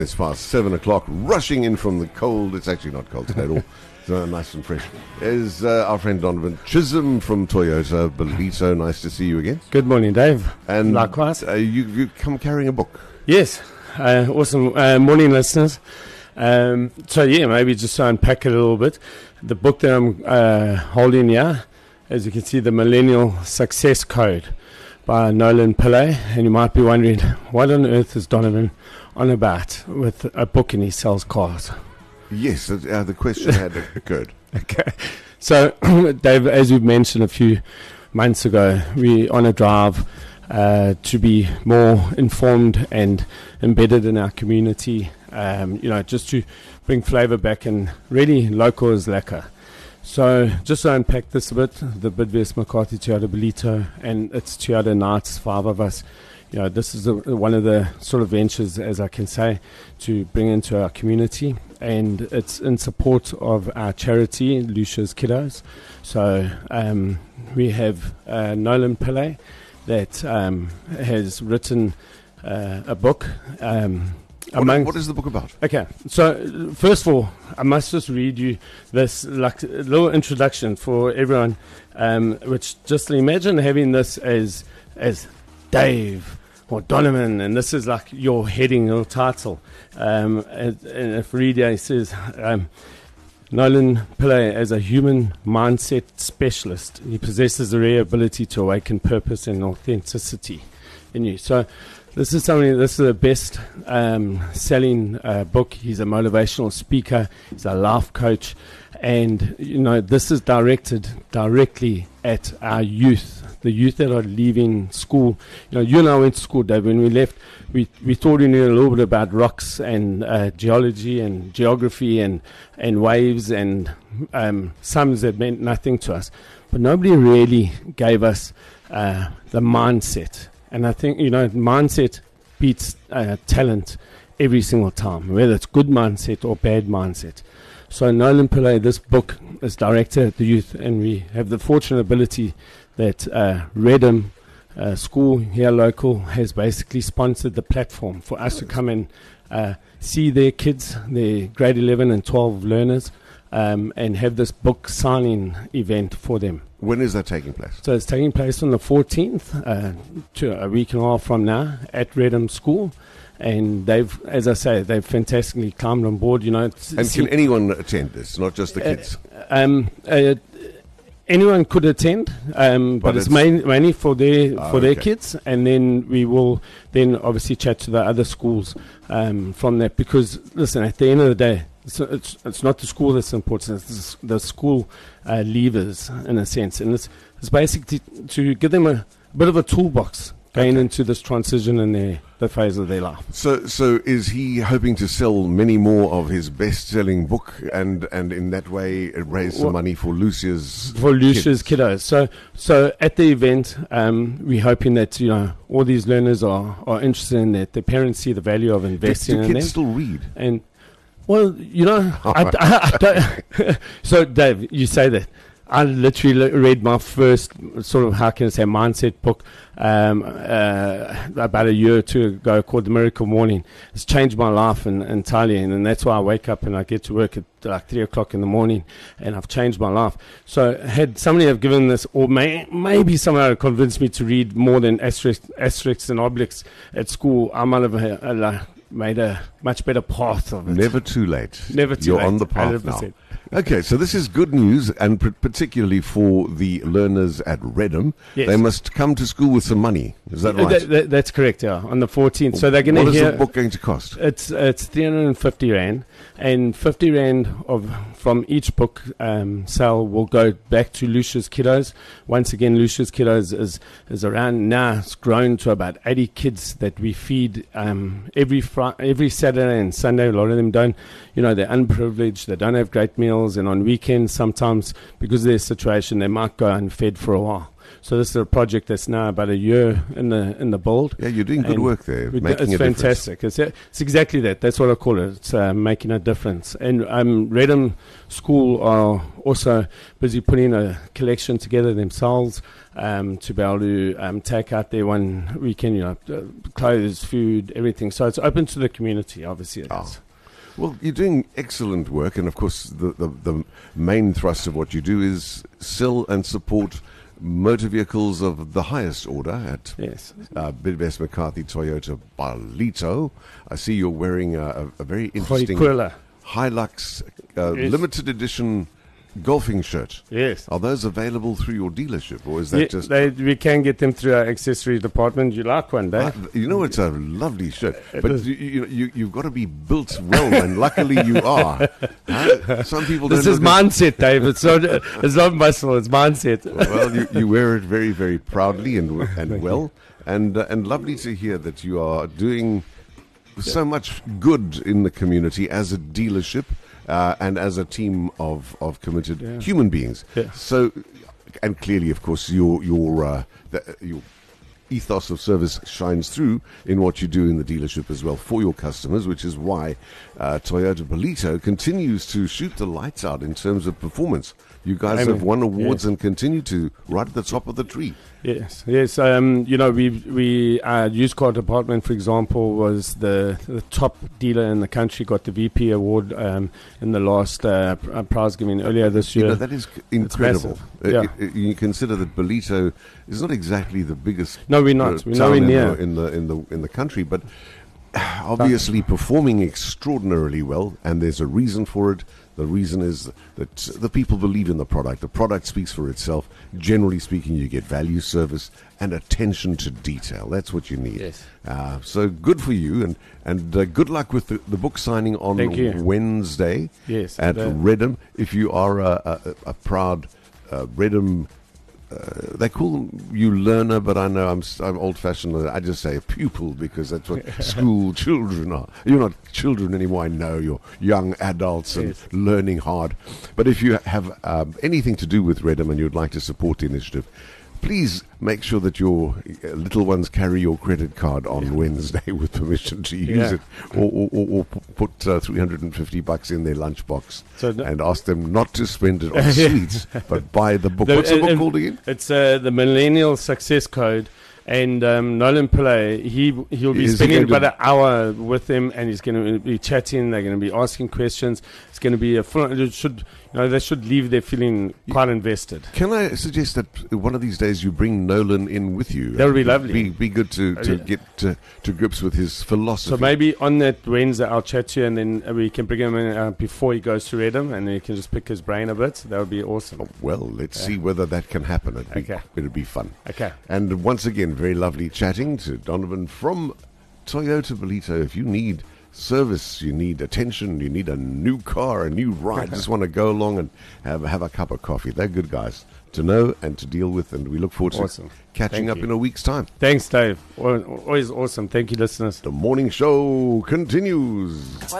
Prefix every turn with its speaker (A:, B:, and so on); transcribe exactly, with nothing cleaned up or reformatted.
A: It's past seven o'clock, rushing in from the cold. It's actually not cold today at all. It's uh, nice and fresh. Is uh, our friend Donovan Chisholm from Toyota Ballito. Nice to see you again.
B: Good morning, Dave.
A: And
B: likewise.
A: Uh, you you come carrying a book.
B: Yes. Uh, awesome. Uh, morning, listeners. Um, so yeah, maybe just to unpack it a little bit. The book that I'm uh, holding here, as you can see, the Millennial Success Code by Nolan Pillay. And you might be wondering, what on earth is Donovan on about with a book and he sells cars?
A: Yes, uh, the question had occurred.
B: Okay. So, Dave, as we've mentioned a few months ago, we're on a drive uh, to be more informed and embedded in our community, um, you know, just to bring flavour back, and really local is lacquer. So, just to unpack this a bit, the Bidvest McCarthy Toyota Ballito, and it's Toyota Knights, five of us. You know, this is a, one of the sort of ventures, as I can say, to bring into our community, and it's in support of our charity, Lucia's Kiddos. So um, we have uh, Nolan Pillay that um, has written uh, a book. Um,
A: what, what is the book about?
B: Okay, so first of all, I must just read you this like little introduction for everyone, um, which just imagine having this as as Dave or Donovan, and this is like your heading or title. Um, and, and if reader says, um, Nolan Pillay, as a human mindset specialist, he possesses a rare ability to awaken purpose and authenticity in you. So this is something, this is the best um, selling uh, book. He's a motivational speaker, he's a life coach, and you know, this is directed directly at our youth, the youth that are leaving school. You know, you and I went to school, Dave. When we left, we we thought we knew a little bit about rocks and uh, geology and geography and, and waves and um, sums that meant nothing to us. But nobody really gave us uh, the mindset. And I think, you know, mindset beats uh, talent every single time, whether it's good mindset or bad mindset. So Nolan Pillay, this book is directed at the youth, and we have the fortunate ability that uh, Redham uh, School here local has basically sponsored the platform for us to come and uh, see their kids, their grade eleven and twelve learners, um, and have this book signing event for them.
A: When is that taking place?
B: So it's taking place on the fourteenth, uh, to a week and a half from now at Redham School. And they've, as I say, they've fantastically climbed on board. You know,
A: and can anyone attend this, not just the kids?
B: Uh, um, uh, anyone could attend, um, but, but it's, it's main, mainly for their oh, for their okay. kids. And then we will then obviously chat to the other schools um, from that. Because listen, at the end of the day, it's it's, it's not the school that's important. It's the school uh, leavers in a sense, and it's it's basically to, to give them a, a bit of a toolbox going okay. into this transition in their, the phase of their life.
A: So so is he hoping to sell many more of his best-selling book and, and in that way raise some well, money for Lucia's
B: For Lucia's
A: kids?
B: kiddos. So so at the event, um, we're hoping that, you know, all these learners are, are interested in that. Their parents see the value of investing
A: do, do
B: in them.
A: kids still read?
B: And, well, you know, I, I, I don't so, Dave, you say that. I literally read my first sort of, how can I say, mindset book um, uh, about a year or two ago called The Miracle Morning. It's changed my life in, entirely, and, and that's why I wake up and I get to work at like three o'clock in the morning, and I've changed my life. So had somebody have given this, or may, maybe someone had convinced me to read more than asterisks, asterisks and obliques at school, I might have uh, uh, made a much better path of it.
A: Never too late.
B: Never too
A: You're
B: late.
A: on the path one hundred percent. Now. Okay, so this is good news, and pr- particularly for the learners at Redham.
B: Yes.
A: They must come to school with some money. Is that
B: Uh,
A: right?
B: that, that, that's correct, yeah, on the fourteenth. So they're going to
A: What is
B: hear...
A: the book going to cost?
B: It's it's three hundred fifty rand, and fifty rand of from each book um, sale will go back to Lucia's Kiddos. Once again, Lucia's Kiddos is, is around now. It's grown to about eighty kids that we feed um, every fr- every Saturday and Sunday. A lot of them don't, you know, they're unprivileged. They don't have great meals. meals, and on weekends sometimes, because of their situation, they might go unfed for a while. So this is a project that's now about a year in the in the build.
A: Yeah, you're doing good
B: And
A: work there,
B: we do-
A: making
B: it's
A: a
B: fantastic. It's, it's exactly that. That's what I call it. It's uh, making a difference. And um, Redham School are also busy putting a collection together themselves um, to be able to um, take out there one weekend, you know, uh, clothes, food, everything. So it's open to the community, obviously. It
A: Oh.
B: is.
A: Well, you're doing excellent work, and of course, the, the, the main thrust of what you do is sell and support motor vehicles of the highest order at
B: Yes.
A: uh, Bidvest McCarthy Toyota Barlito. I see you're wearing a, a, a very interesting
B: Hoiquilla.
A: Hilux uh,
B: Yes.
A: limited edition golfing shirt.
B: Yes.
A: Are those available through your dealership, or is that
B: Yeah,
A: just...
B: they, we can get them through our accessory department. You like one, Dave?
A: Uh, you know, it's a lovely shirt,
B: It
A: but
B: is.
A: you, you, you, you've got to be built well, and luckily you are. Huh? Some people
B: This
A: don't
B: is
A: look at-
B: mindset, Dave. It's not, it's not muscle, it's mindset.
A: Well, you, you wear it very, very proudly and w- and well, and uh, and lovely to hear that you are doing so much good in the community as a dealership uh, and as a team of of committed
B: Yeah.
A: human beings.
B: Yeah.
A: So, and clearly, of course, your your uh, the, your ethos of service shines through in what you do in the dealership as well for your customers, which is why uh, Toyota Barlito continues to shoot the lights out in terms of performance. You guys
B: Amen.
A: have won awards
B: Yes.
A: and continue to right at the top of the tree.
B: Yes, yes. Um, you know, we we our used car department, for example, was the the top dealer in the country. Got the V P award um, in the last uh, pr- uh, prize giving earlier this
A: You
B: year.
A: know, that is c- incredible.
B: massive.
A: Uh,
B: Yeah.
A: it- it- you consider that Barlito is not exactly the biggest
B: no, we're
A: uh,
B: not. We're
A: town
B: nowhere
A: in
B: near.
A: the, in the in the in the country, but obviously performing extraordinarily well, and there's a reason for it. The reason is that the people believe in the product. The product speaks for itself. Generally speaking, you get value, service, and attention to detail. That's what you need.
B: Yes.
A: Uh, so good for you, and and uh, good luck with the, the book signing on
B: Thank you.
A: Wednesday
B: Yes,
A: at
B: the-
A: Redham. If you are a, a, a proud uh, Redham, uh, they call you learner, but I know I'm, s- I'm old-fashioned. I just say a pupil because that's what school children are. You're not children anymore. I know you're young adults and
B: Yes.
A: learning hard. But if you have um, anything to do with Redham and you'd like to support the initiative, please make sure that your uh, little ones carry your credit card on Wednesday with permission to use
B: Yeah.
A: it, or, or, or, or p- put uh, three hundred fifty bucks in their lunchbox
B: So the-
A: and ask them not to spend it on sweets, but buy the book.
B: The-
A: What's the
B: and-
A: book
B: and
A: called again?
B: It's uh, the Millennial Success Code. And um, Nolan Pillay, he he'll be
A: Is he
B: spending
A: going to-
B: about an hour with them, and he's going to be chatting. They're going to be asking questions. It's going to be a full. It should you know they should leave there feeling quite invested.
A: Can I suggest that one of these days you bring Nolan in with you?
B: That would be
A: It'd
B: lovely.
A: Be, be good to, to
B: Yeah.
A: get to, to grips with his philosophy.
B: So maybe on that Wednesday I'll chat to you, and then uh, we can bring him in uh, before he goes to Redham, and then you can just pick his brain a bit. That would be awesome.
A: Well, let's
B: Yeah.
A: see whether that can happen. It'd be,
B: Okay.
A: it'd be fun.
B: Okay.
A: And once again, very lovely chatting to Donovan from Toyota Barlito. If you need service, you need attention, you need a new car, a new ride, just want to go along and have, have a cup of coffee. They're good guys to know and to deal with, and we look forward to
B: Awesome.
A: catching
B: Thank
A: up
B: you.
A: in a week's time.
B: Thanks, Dave. Al- Always awesome. Thank you, listeners.
A: The morning show continues.